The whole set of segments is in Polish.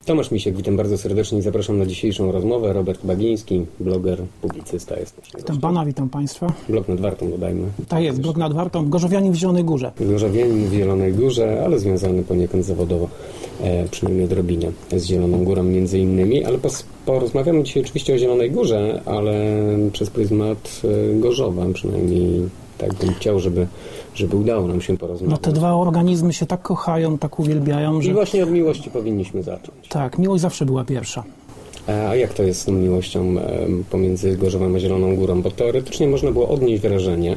Tomasz Misiek, witam bardzo serdecznie i zapraszam na dzisiejszą rozmowę. Robert Bagiński, bloger, publicysta jest naszym Witam Pana, witam Państwa. Blog nad Wartą, dodajmy. Tak jest, blog nad Wartą, gorzowianin w Zielonej Górze. Gorzowianin w Zielonej Górze, ale związany poniekąd zawodowo, przynajmniej odrobinę, z Zieloną Górą między innymi, ale porozmawiamy dzisiaj oczywiście o Zielonej Górze, ale przez pryzmat Gorzowa, przynajmniej tak bym chciał, żeby udało nam się porozmawiać. No te dwa organizmy się tak kochają, tak uwielbiają, że... I właśnie od miłości powinniśmy zacząć. Tak, miłość zawsze była pierwsza. A jak to jest z tą miłością pomiędzy Gorzowem a Zieloną Górą? Bo teoretycznie można było odnieść wrażenie,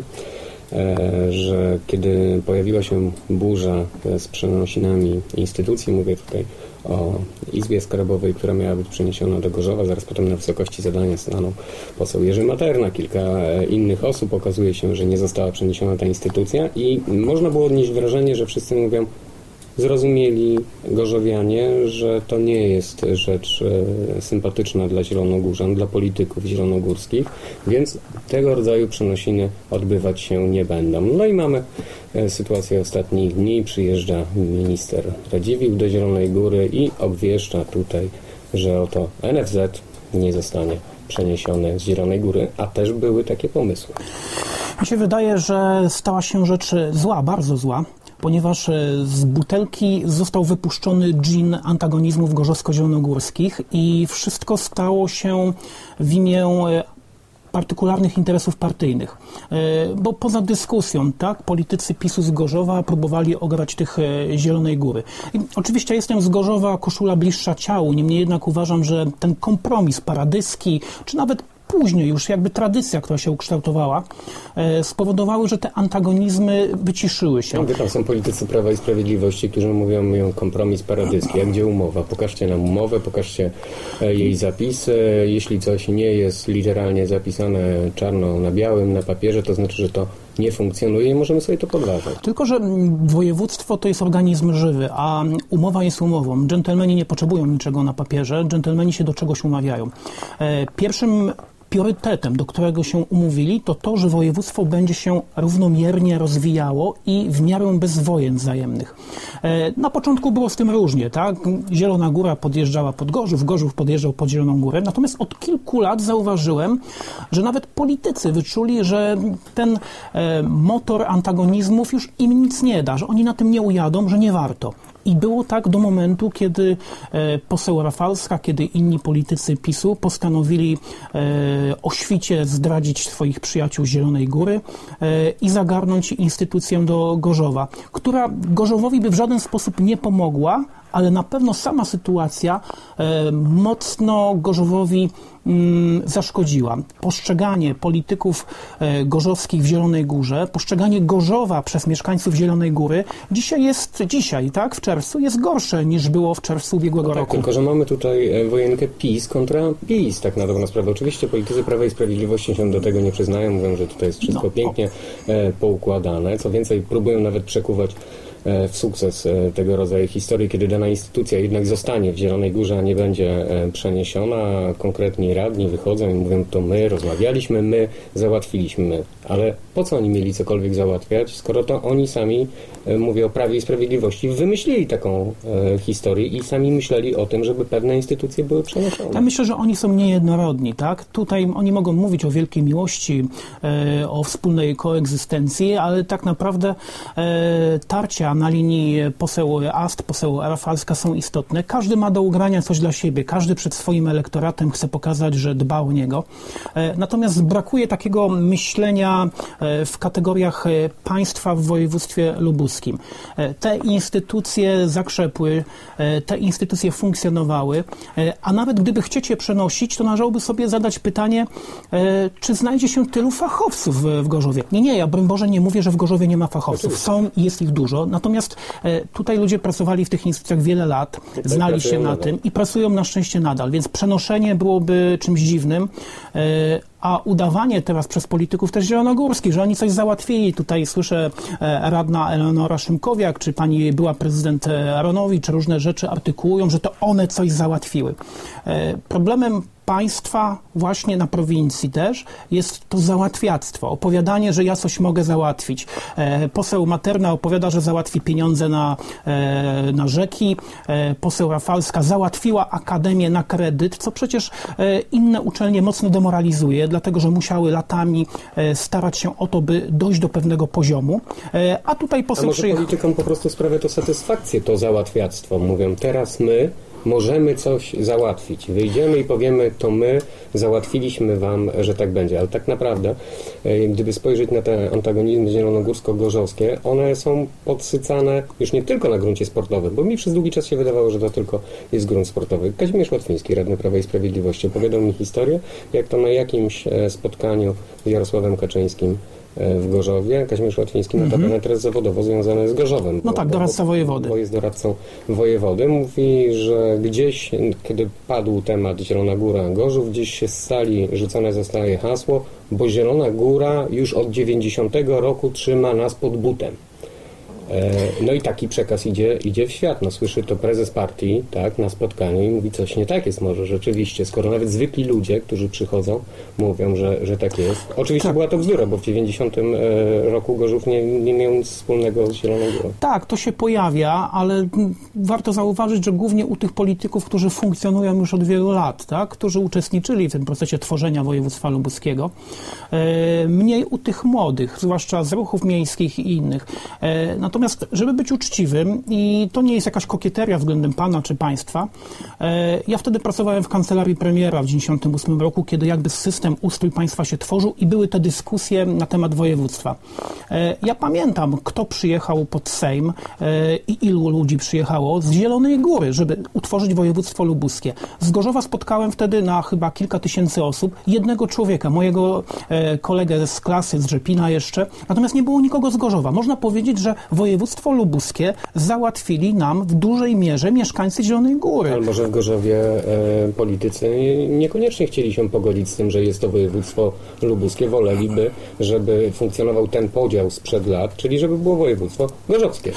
że kiedy pojawiła się burza z przenosinami instytucji, mówię tutaj o Izbie Skarbowej, która miała być przeniesiona do Gorzowa, zaraz potem na wysokości zadania stanął poseł Jerzy Materna, kilka innych osób, okazuje się, że nie została przeniesiona ta instytucja i można było odnieść wrażenie, że wszyscy mówią, zrozumieli gorzowianie, że to nie jest rzecz sympatyczna dla zielonogórzan, dla polityków zielonogórskich, więc tego rodzaju przenosiny odbywać się nie będą. No i mamy sytuację ostatnich dni. Przyjeżdża minister Radziwiłł do Zielonej Góry i obwieszcza tutaj, że oto NFZ nie zostanie przeniesiony z Zielonej Góry, a też były takie pomysły. Mi się wydaje, że stała się rzecz zła, bardzo zła, ponieważ z butelki został wypuszczony dżin antagonizmów gorzowsko-zielonogórskich i wszystko stało się w imię partykularnych interesów partyjnych. Bo poza dyskusją, tak, politycy PiS-u z Gorzowa próbowali ograć tych Zielonej Góry. I oczywiście jestem z Gorzowa, koszula bliższa ciału, niemniej jednak uważam, że ten kompromis paradyski, czy nawet później już jakby tradycja, która się ukształtowała, spowodowały, że te antagonizmy wyciszyły się. No, tam są politycy Prawa i Sprawiedliwości, którzy mówią kompromis paradyski. A gdzie umowa? Pokażcie nam umowę, pokażcie jej zapisy. Jeśli coś nie jest literalnie zapisane czarno na białym, na papierze, to znaczy, że to nie funkcjonuje i możemy sobie to podważać. Tylko że województwo to jest organizm żywy, a umowa jest umową. Dżentelmeni nie potrzebują niczego na papierze, dżentelmeni się do czegoś umawiają. Pierwszym priorytetem, do którego się umówili, to to, że województwo będzie się równomiernie rozwijało i w miarę bez wojen wzajemnych. Na początku było z tym różnie, tak? Zielona Góra podjeżdżała pod Gorzów, Gorzów podjeżdżał pod Zieloną Górę, natomiast od kilku lat zauważyłem, że nawet politycy wyczuli, że ten motor antagonizmów już im nic nie da, że oni na tym nie ujadą, że nie warto. I było tak do momentu, kiedy poseł Rafalska, kiedy inni politycy PiS-u postanowili o świcie zdradzić swoich przyjaciół z Zielonej Góry i zagarnąć instytucję do Gorzowa, która Gorzowowi by w żaden sposób nie pomogła, ale na pewno sama sytuacja mocno Gorzowowi zaszkodziła. Postrzeganie polityków gorzowskich w Zielonej Górze, postrzeganie Gorzowa przez mieszkańców Zielonej Góry dzisiaj, tak, w czerwcu, jest gorsze niż było w czerwcu ubiegłego roku. Tylko że mamy tutaj wojenkę PiS kontra PiS, tak na dobrą sprawę. Oczywiście politycy Prawa i Sprawiedliwości się do tego nie przyznają, mówią, że tutaj jest wszystko pięknie poukładane. Co więcej, próbują nawet przekuwać w sukces tego rodzaju historii, kiedy dana instytucja jednak zostanie w Zielonej Górze, a nie będzie przeniesiona. Konkretni radni wychodzą i mówią, to my rozmawialiśmy, my załatwiliśmy my. Ale po co oni mieli cokolwiek załatwiać, skoro to oni sami, mówię o Prawie i Sprawiedliwości, wymyślili taką historię i sami myśleli o tym, żeby pewne instytucje były przeniesione. Ja myślę, że oni są niejednorodni, tak? Tutaj oni mogą mówić o wielkiej miłości, o wspólnej koegzystencji, ale tak naprawdę tarcia na linii poseł Ast, poseł Rafalska są istotne. Każdy ma do ugrania coś dla siebie, każdy przed swoim elektoratem chce pokazać, że dba o niego. Natomiast brakuje takiego myślenia w kategoriach państwa w województwie lubuskim. Te instytucje zakrzepły, te instytucje funkcjonowały, a nawet gdyby chciecie przenosić, to należałoby sobie zadać pytanie, czy znajdzie się tylu fachowców w Gorzowie. Nie, ja broń Boże nie mówię, że w Gorzowie nie ma fachowców. Są i jest ich dużo, natomiast tutaj ludzie pracowali w tych instytucjach wiele lat, znali się na tym i pracują na szczęście nadal, więc przenoszenie byłoby czymś dziwnym, a udawanie teraz przez polityków też zielonogórskich, że oni coś załatwili. Tutaj słyszę radna Eleonora Szymkowiak, czy pani była prezydent Aronowicz, różne rzeczy artykułują, że to one coś załatwiły. Problemem państwa właśnie na prowincji też jest to załatwiactwo, opowiadanie, że ja coś mogę załatwić. Poseł Materna opowiada, że załatwi pieniądze na rzeki. Poseł Rafalska załatwiła akademię na kredyt, co przecież inne uczelnie mocno demoralizuje, dlatego że musiały latami starać się o to, by dojść do pewnego poziomu. A tutaj poseł przyjechał. Politykom po prostu sprawia to satysfakcję, to załatwiactwo. Mówią, teraz my możemy coś załatwić. Wyjdziemy i powiemy, to my załatwiliśmy wam, że tak będzie. Ale tak naprawdę, gdyby spojrzeć na te antagonizmy zielonogórsko-gorzowskie, one są podsycane już nie tylko na gruncie sportowym, bo mi przez długi czas się wydawało, że to tylko jest grunt sportowy. Kazimierz Łatwiński, radny Prawa i Sprawiedliwości, opowiadał mi historię, jak to na jakimś spotkaniu z Jarosławem Kaczyńskim w Gorzowie. Kazimierz Łatwiński notabene teraz zawodowo związany z Gorzowem. No tak, doradca wojewody. Bo jest doradcą wojewody. Mówi, że gdzieś, kiedy padł temat Zielona Góra Gorzów, gdzieś się z sali rzucone zostaje hasło, bo Zielona Góra już od 90 roku trzyma nas pod butem. No i taki przekaz idzie w świat. No, słyszy to prezes partii, tak, na spotkaniu i mówi, coś nie tak jest może rzeczywiście, skoro nawet zwykli ludzie, którzy przychodzą, mówią, że tak jest. Oczywiście była to bzdura, bo w 90 roku Gorzów nie miał nic wspólnego z Zieloną Górą. Tak, to się pojawia, ale warto zauważyć, że głównie u tych polityków, którzy funkcjonują już od wielu lat, tak, którzy uczestniczyli w tym procesie tworzenia województwa lubuskiego, mniej u tych młodych, zwłaszcza z ruchów miejskich i innych. Natomiast, żeby być uczciwym, i to nie jest jakaś kokieteria względem pana czy państwa, ja wtedy pracowałem w kancelarii premiera w 1998 roku, kiedy jakby system, ustrój państwa się tworzył i były te dyskusje na temat województwa. Ja pamiętam, kto przyjechał pod Sejm i ilu ludzi przyjechało z Zielonej Góry, żeby utworzyć województwo lubuskie. Z Gorzowa spotkałem wtedy na chyba kilka tysięcy osób jednego człowieka, mojego kolegę z klasy, z Rzepina jeszcze, natomiast nie było nikogo z Gorzowa. Można powiedzieć, że województwo lubuskie załatwili nam w dużej mierze mieszkańcy Zielonej Góry. Ale może w Gorzowie politycy niekoniecznie chcieli się pogodzić z tym, że jest to województwo lubuskie. Woleliby, żeby funkcjonował ten podział sprzed lat, czyli żeby było województwo gorzowskie.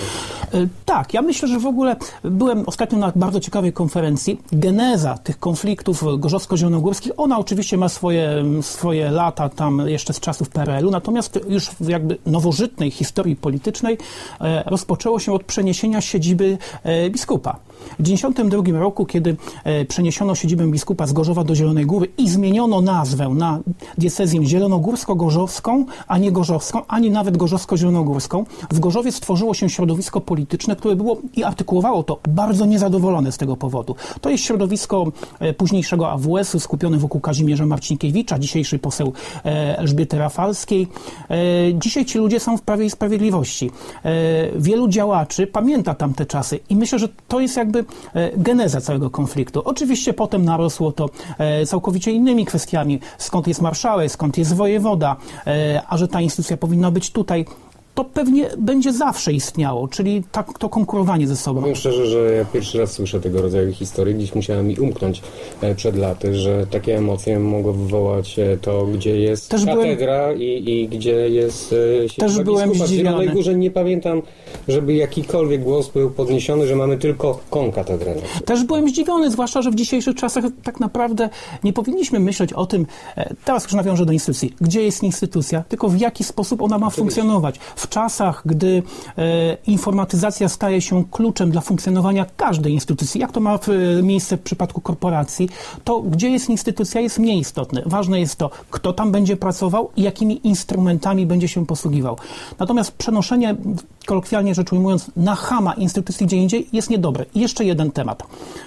Tak, ja myślę, że w ogóle byłem ostatnio na bardzo ciekawej konferencji. Geneza tych konfliktów gorzowsko-zielonogórskich, ona oczywiście ma swoje lata tam jeszcze z czasów PRL-u, natomiast już w jakby nowożytnej historii politycznej rozpoczęło się od przeniesienia siedziby biskupa. W 1992 roku, kiedy przeniesiono siedzibę biskupa z Gorzowa do Zielonej Góry i zmieniono nazwę na diecezję zielonogórsko-gorzowską, a nie gorzowską, ani nawet gorzowsko-zielonogórską, w Gorzowie stworzyło się środowisko polityczne, które było i artykułowało to bardzo niezadowolone z tego powodu. To jest środowisko późniejszego AWS-u skupione wokół Kazimierza Marcinkiewicza, dzisiejszy poseł Elżbiety Rafalskiej. Dzisiaj ci ludzie są w Prawie i Sprawiedliwości. Wielu działaczy pamięta tamte czasy i myślę, że to jest jakby geneza całego konfliktu. Oczywiście potem narosło to całkowicie innymi kwestiami. Skąd jest marszałek, skąd jest wojewoda, a że ta instytucja powinna być tutaj. To pewnie będzie zawsze istniało, czyli to konkurowanie ze sobą. Powiem szczerze, że ja pierwszy raz słyszę tego rodzaju historii. Gdzieś musiała mi umknąć przed laty, że takie emocje mogło wywołać to, gdzie jest katedra i gdzie jest też byłem zdziwiony. W Zielonej Górze nie pamiętam, żeby jakikolwiek głos był podniesiony, że mamy tylko konkatedrę. Też byłem zdziwiony, zwłaszcza, że w dzisiejszych czasach tak naprawdę nie powinniśmy myśleć o tym, teraz już nawiążę do instytucji, gdzie jest instytucja, tylko w jaki sposób ona ma funkcjonować. W czasach, gdy informatyzacja staje się kluczem dla funkcjonowania każdej instytucji, jak to ma miejsce w przypadku korporacji, to gdzie jest instytucja jest mniej istotne. Ważne jest to, kto tam będzie pracował i jakimi instrumentami będzie się posługiwał. Natomiast przenoszenie, kolokwialnie rzecz ujmując, na chama instytucji gdzie indziej jest niedobre. I jeszcze jeden temat.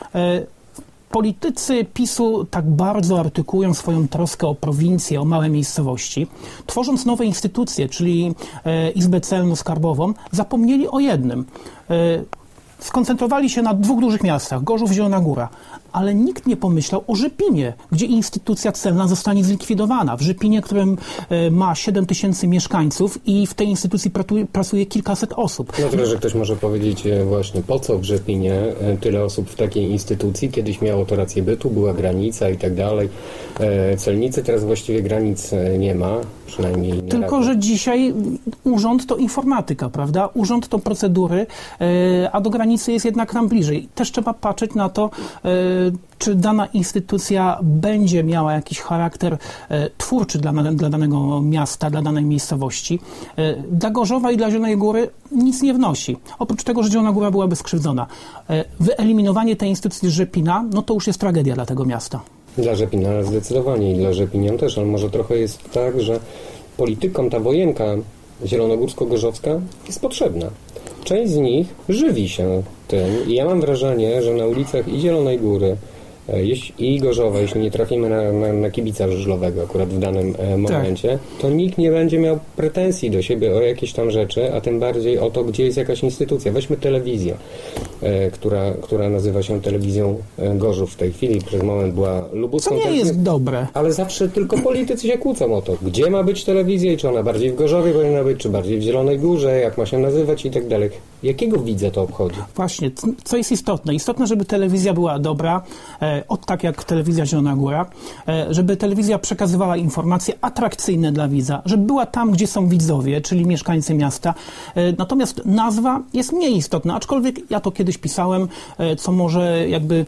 Politycy PiS-u tak bardzo artykułują swoją troskę o prowincję, o małe miejscowości. Tworząc nowe instytucje, czyli Izbę Celno-Skarbową, zapomnieli o jednym. Skoncentrowali się na dwóch dużych miastach, Gorzów i Zielona Góra. ale nikt nie pomyślał o Rzepinie, gdzie instytucja celna zostanie zlikwidowana. W Rzepinie, którym ma 7 000 mieszkańców i w tej instytucji pracuje kilkaset osób. No tyle, że ktoś może powiedzieć właśnie, po co w Rzepinie tyle osób w takiej instytucji? Kiedyś miało to rację bytu, była granica i tak dalej. Celnicy, teraz właściwie granic nie ma, przynajmniej nie. Tylko, że dzisiaj urząd to informatyka, prawda? Urząd to procedury, a do granicy jest jednak nam bliżej. Też trzeba patrzeć na to, czy dana instytucja będzie miała jakiś charakter twórczy dla danego miasta, dla danej miejscowości. Dla Gorzowa i dla Zielonej Góry nic nie wnosi. Oprócz tego, że Zielona Góra byłaby skrzywdzona. Wyeliminowanie tej instytucji z Rzepina, no to już jest tragedia dla tego miasta. Dla Rzepina zdecydowanie i dla Rzepinian też, ale może trochę jest tak, że politykom ta wojenka zielonogórsko-gorzowska jest potrzebna. Część z nich żywi się tym i ja mam wrażenie, że na ulicach i Zielonej Góry i Gorzowa, jeśli nie trafimy na kibica żużlowego akurat w danym momencie, to nikt nie będzie miał pretensji do siebie o jakieś tam rzeczy, a tym bardziej o to, gdzie jest jakaś instytucja. Weźmy telewizję, która nazywa się Telewizją Gorzów w tej chwili, przez moment była lubuską. To nie jest dobre. Ale zawsze tylko politycy się kłócą o to, gdzie ma być telewizja i czy ona bardziej w Gorzowie powinna być, czy bardziej w Zielonej Górze, jak ma się nazywać i tak dalej. Jakiego widza to obchodzi? Właśnie, co jest istotne? Istotne, żeby telewizja była dobra, tak jak telewizja Zielona Góra, żeby telewizja przekazywała informacje atrakcyjne dla widza, żeby była tam, gdzie są widzowie, czyli mieszkańcy miasta. Natomiast nazwa jest mniej istotna, aczkolwiek ja to kiedyś pisałem, co może jakby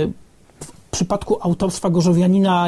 w przypadku autorstwa gorzowianina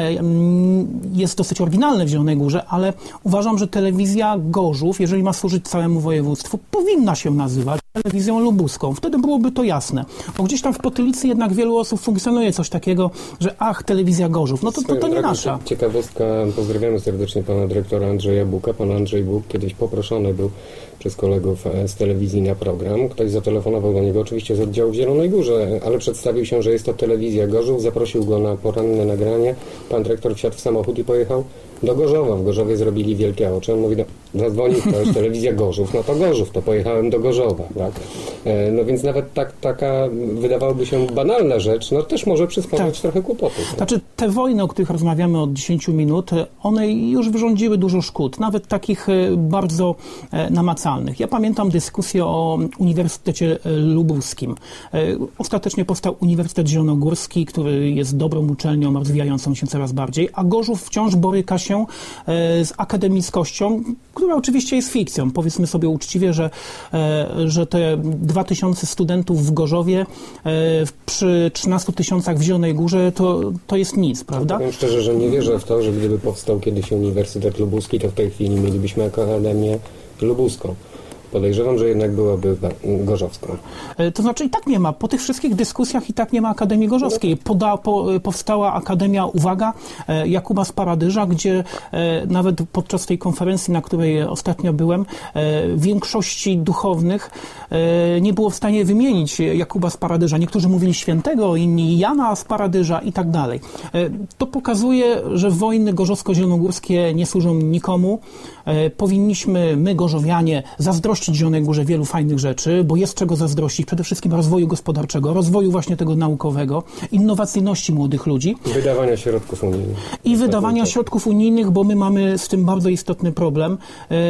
jest dosyć oryginalne w Zielonej Górze, ale uważam, że telewizja Gorzów, jeżeli ma służyć całemu województwu, powinna się nazywać telewizją lubuską. Wtedy byłoby to jasne. Bo gdzieś tam w Potylicy jednak wielu osób funkcjonuje coś takiego, że telewizja Gorzów, no to nie nasza. Ciekawostka, pozdrawiamy serdecznie pana dyrektora Andrzeja Buka. Pan Andrzej Buk kiedyś poproszony był przez kolegów z telewizji na program. Ktoś zatelefonował do niego, oczywiście z oddziału w Zielonej Górze, ale przedstawił się, że jest to telewizja Gorzów, zaprosił go na poranne nagranie. Pan dyrektor wsiadł w samochód i pojechał do Gorzowa. W Gorzowie zrobili wielkie oczy. On mówi, zadzwonił ktoś, telewizja Gorzów, no to Gorzów, to pojechałem do Gorzowa, tak? No więc nawet taka wydawałoby się banalna rzecz, no też może przysparzać trochę kłopotów. Tak? Znaczy, te wojny, o których rozmawiamy od 10 minut, one już wyrządziły dużo szkód, nawet takich bardzo namacalnych. Ja pamiętam dyskusję o Uniwersytecie Lubuskim. Ostatecznie powstał Uniwersytet Zielonogórski, który jest dobrą uczelnią, rozwijającą się coraz bardziej, a Gorzów wciąż boryka się z akademickością, która oczywiście jest fikcją. Powiedzmy sobie uczciwie, że te 2000 studentów w Gorzowie przy 13 000 w Zielonej Górze to jest nic, prawda? Powiem szczerze, że nie wierzę w to, że gdyby powstał kiedyś Uniwersytet Lubuski, to w tej chwili mielibyśmy Akademię Lubuską. Podejrzewam, że jednak byłaby gorzowską. To znaczy i tak nie ma. Po tych wszystkich dyskusjach i tak nie ma Akademii Gorzowskiej. Powstała Akademia, uwaga, Jakuba Sparadyża, gdzie nawet podczas tej konferencji, na której ostatnio byłem, większości duchownych nie było w stanie wymienić Jakuba Sparadyża. Niektórzy mówili świętego, inni Jana Sparadyża i tak dalej. To pokazuje, że wojny gorzowsko-zielonogórskie nie służą nikomu. Powinniśmy, my gorzowianie, zazdrościć Zielonej Górze wielu fajnych rzeczy, bo jest czego zazdrościć, przede wszystkim rozwoju gospodarczego, rozwoju właśnie tego naukowego, innowacyjności młodych ludzi. Wydawania środków unijnych. I wydawania środków unijnych, bo my mamy z tym bardzo istotny problem,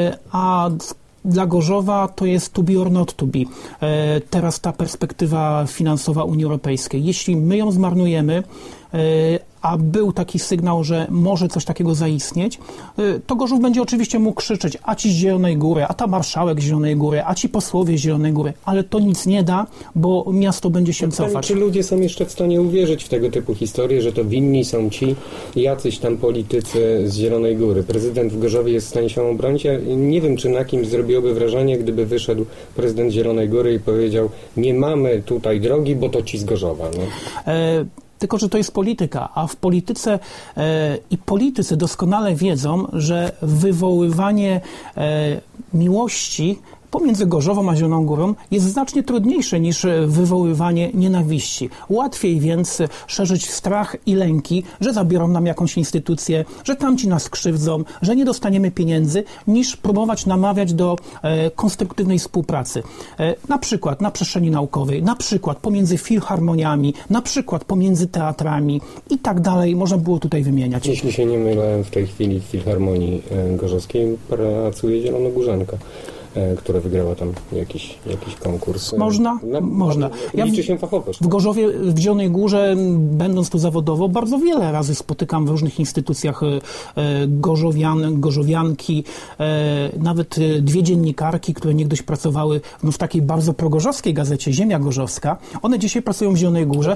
a dla Gorzowa to jest to be or not to be. Teraz ta perspektywa finansowa Unii Europejskiej. Jeśli my ją zmarnujemy, a był taki sygnał, że może coś takiego zaistnieć, to Gorzów będzie oczywiście mógł krzyczeć, a ci z Zielonej Góry, a ta marszałek z Zielonej Góry, a ci posłowie z Zielonej Góry, ale to nic nie da, bo miasto będzie się cofać. Czy ludzie są jeszcze w stanie uwierzyć w tego typu historie, że to winni są ci jacyś tam politycy z Zielonej Góry? Prezydent w Gorzowie jest w stanie się obronić. Ja nie wiem, czy na kimś zrobiłoby wrażenie, gdyby wyszedł prezydent Zielonej Góry i powiedział, nie mamy tutaj drogi, bo to ci z Gorzowa. No. Tylko że to jest polityka, a w polityce i politycy doskonale wiedzą, że wywoływanie miłości pomiędzy Gorzową a Zieloną Górą jest znacznie trudniejsze niż wywoływanie nienawiści. Łatwiej więc szerzyć strach i lęki, że zabiorą nam jakąś instytucję, że tamci nas krzywdzą, że nie dostaniemy pieniędzy, niż próbować namawiać do konstruktywnej współpracy. Na przykład na przestrzeni naukowej, na przykład pomiędzy filharmoniami, na przykład pomiędzy teatrami i tak dalej. Można było tutaj wymieniać. Jeśli się nie mylę, w tej chwili w Filharmonii Gorzowskiej pracuje Zielonogórzanka, która wygrała tam jakiś konkurs. Można? Można. Liczy się fachowość. W Gorzowie, w Zielonej Górze, będąc tu zawodowo, bardzo wiele razy spotykam w różnych instytucjach gorzowianki, nawet dwie dziennikarki, które niegdyś pracowały w takiej bardzo progorzowskiej gazecie Ziemia Gorzowska. One dzisiaj pracują w Zielonej Górze.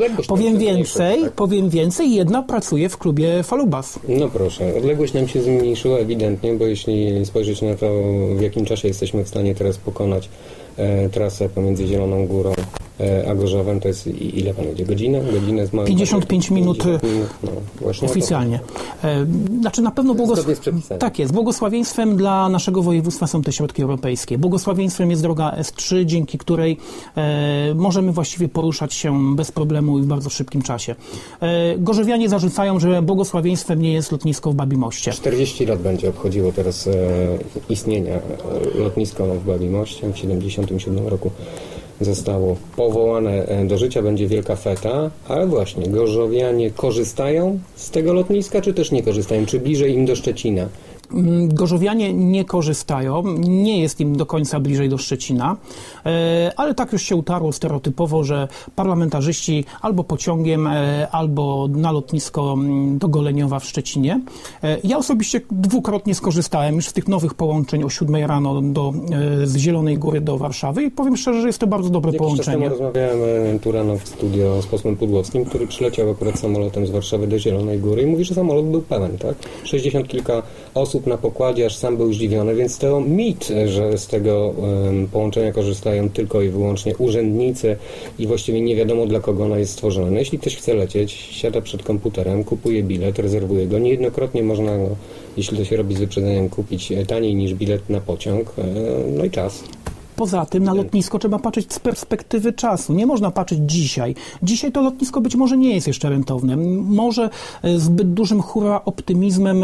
Powiem więcej, jedna pracuje w klubie Falubas. No proszę, odległość nam się zmniejszyła ewidentnie, bo jeśli spojrzeć na to, w jakim czasie jesteśmy w stanie teraz pokonać trasę pomiędzy Zieloną Górą a Gorzowem, to jest ile pan idzie? Godzinę z małym 55 minut oficjalnie. Znaczy na pewno tak jest. Błogosławieństwem dla naszego województwa są te środki europejskie. Błogosławieństwem jest droga S3, dzięki której możemy właściwie poruszać się bez problemu i w bardzo szybkim czasie. Gorzowianie zarzucają, że błogosławieństwem nie jest lotnisko w Babimoście. 40 lat będzie obchodziło teraz istnienia lotnisko w Babimoście. W 1977 roku zostało powołane do życia, będzie wielka feta, ale właśnie gorzowianie korzystają z tego lotniska, czy też nie korzystają? Czy bliżej im do Szczecina? Gorzowianie nie korzystają, nie jest im do końca bliżej do Szczecina, ale tak już się utarło stereotypowo, że parlamentarzyści albo pociągiem, albo na lotnisko do Goleniowa w Szczecinie. Ja osobiście dwukrotnie skorzystałem już z tych nowych połączeń o 7 rano z Zielonej Góry do Warszawy i powiem szczerze, że jest to bardzo dobre połączenie. Jakiś czas temu rozmawiałem tu rano w studio z posłem Pudłowskim, który przyleciał akurat samolotem z Warszawy do Zielonej Góry i mówi, że samolot był pełen, tak? 60 kilka osób na pokładzie, aż sam był zdziwiony, więc to mit, że z tego połączenia korzystają tylko i wyłącznie urzędnicy i właściwie nie wiadomo dla kogo ono jest stworzone. Jeśli ktoś chce lecieć, siada przed komputerem, kupuje bilet, rezerwuje go. Niejednokrotnie można go, jeśli to się robi z wyprzedzeniem, kupić taniej niż bilet na pociąg. No i czas. Poza tym na lotnisko trzeba patrzeć z perspektywy czasu. Nie można patrzeć dzisiaj. Dzisiaj to lotnisko być może nie jest jeszcze rentowne. Może zbyt dużym hurra optymizmem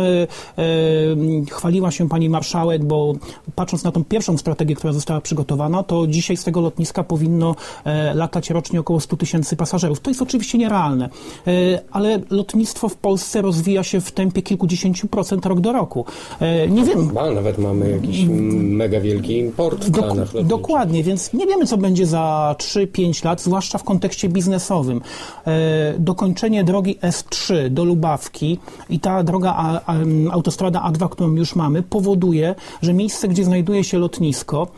chwaliła się pani marszałek, bo patrząc na tą pierwszą strategię, która została przygotowana, to dzisiaj z tego lotniska powinno latać rocznie około 100 000 pasażerów. To jest oczywiście nierealne, ale lotnictwo w Polsce rozwija się w tempie kilkudziesięciu procent rok do roku. Nie wiem. Nawet mamy jakiś mega wielki import w planach lotniczych. Dokładnie, więc nie wiemy, co będzie za 3-5 lat, zwłaszcza w kontekście biznesowym. Dokończenie drogi S3 do Lubawki i ta droga autostrada A2, którą już mamy, powoduje, że miejsce, gdzie znajduje się lotnisko,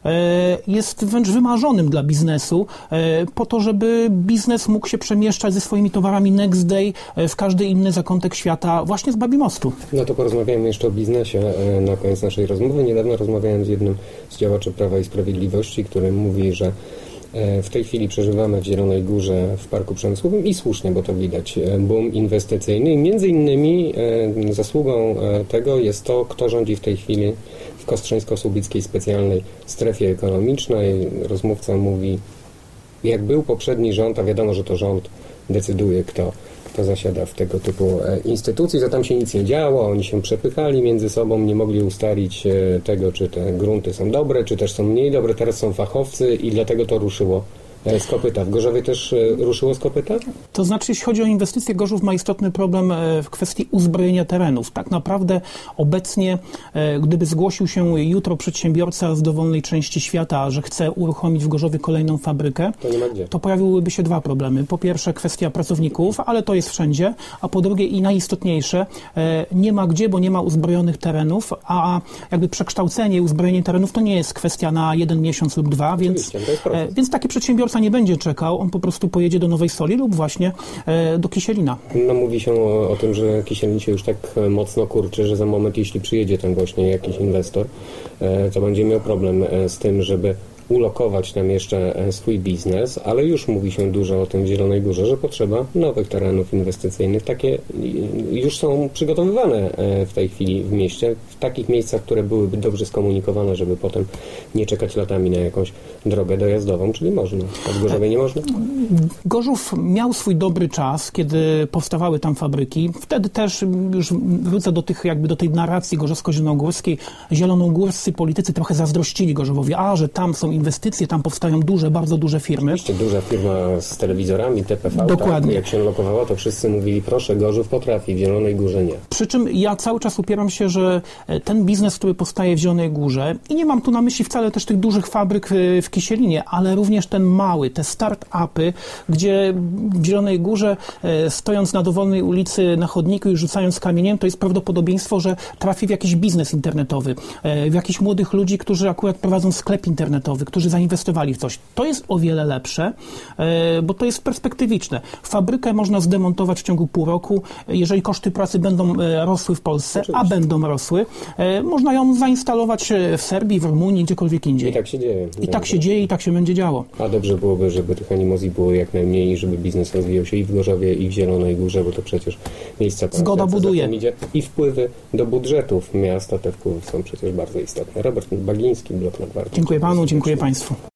jest wręcz wymarzonym dla biznesu po to, żeby biznes mógł się przemieszczać ze swoimi towarami next day w każdy inny zakątek świata właśnie z Babimostu. No to porozmawiamy jeszcze o biznesie na koniec naszej rozmowy. Niedawno rozmawiałem z jednym z działaczy Prawa i Sprawiedliwości, który mówi, że w tej chwili przeżywamy w Zielonej Górze w Parku Przemysłowym i słusznie, bo to widać, boom inwestycyjny i między innymi zasługą tego jest to, kto rządzi w tej chwili w Kostrzyńsko-Słubickiej Specjalnej Strefie Ekonomicznej. Rozmówca mówi, jak był poprzedni rząd, a wiadomo, że to rząd decyduje, kto zasiada w tego typu instytucji, że tam się nic nie działo, oni się przepychali między sobą, nie mogli ustalić tego, czy te grunty są dobre, czy też są mniej dobre, teraz są fachowcy i dlatego to ruszyło z kopyta. W Gorzowie też ruszyło z kopyta? To znaczy, jeśli chodzi o inwestycje, Gorzów ma istotny problem w kwestii uzbrojenia terenów. Tak naprawdę obecnie, gdyby zgłosił się jutro przedsiębiorca z dowolnej części świata, że chce uruchomić w Gorzowie kolejną fabrykę, to pojawiłyby się dwa problemy. Po pierwsze kwestia pracowników, ale to jest wszędzie, a po drugie i najistotniejsze, nie ma gdzie, bo nie ma uzbrojonych terenów, a jakby przekształcenie i uzbrojenie terenów to nie jest kwestia na 1 miesiąc lub 2, więc taki przedsiębiorca nie będzie czekał, on po prostu pojedzie do Nowej Soli lub właśnie do Kisielina. No mówi się o tym, że Kisielin się już tak mocno kurczy, że za moment, jeśli przyjedzie ten właśnie jakiś inwestor, to będzie miał problem z tym, żeby ulokować tam jeszcze swój biznes, ale już mówi się dużo o tym w Zielonej Górze, że potrzeba nowych terenów inwestycyjnych. Takie już są przygotowywane w tej chwili w mieście, w takich miejscach, które byłyby dobrze skomunikowane, żeby potem nie czekać latami na jakąś drogę dojazdową, czyli można. A w Gorzowie nie można? Gorzów miał swój dobry czas, kiedy powstawały tam fabryki. Wtedy też, już wrócę do tej narracji gorzowsko-zielonogórskiej, zielonogórscy politycy trochę zazdrościli Gorzowowi, że tam są inwestycje, tam powstają bardzo duże firmy. Oczywiście duża firma z telewizorami, TPV, dokładnie. Tak, jak się lokowała, to wszyscy mówili, proszę, Gorzów potrafi, w Zielonej Górze nie. Przy czym ja cały czas upieram się, że ten biznes, który powstaje w Zielonej Górze, i nie mam tu na myśli wcale też tych dużych fabryk w Kisielinie, ale również ten mały, te start-upy, gdzie w Zielonej Górze, stojąc na dowolnej ulicy na chodniku i rzucając kamieniem, to jest prawdopodobieństwo, że trafi w jakiś biznes internetowy, w jakichś młodych ludzi, którzy akurat prowadzą sklep internetowy, którzy zainwestowali w coś. To jest o wiele lepsze, bo to jest perspektywiczne. Fabrykę można zdemontować w ciągu pół roku, jeżeli koszty pracy będą rosły w Polsce, a będą rosły, można ją zainstalować w Serbii, w Rumunii, gdziekolwiek indziej. I tak się dzieje. I tak się dzieje, i tak się będzie działo. A dobrze byłoby, żeby tych animozji było jak najmniej i żeby biznes rozwijał się i w Gorzowie, i w Zielonej Górze, bo to przecież miejsca pracy. Zgoda buduje. I wpływy do budżetów miasta, te wpływy są przecież bardzo istotne. Robert Bagiński, Blok na Gwardzie. Dziękuję panu, dziękuję państwu.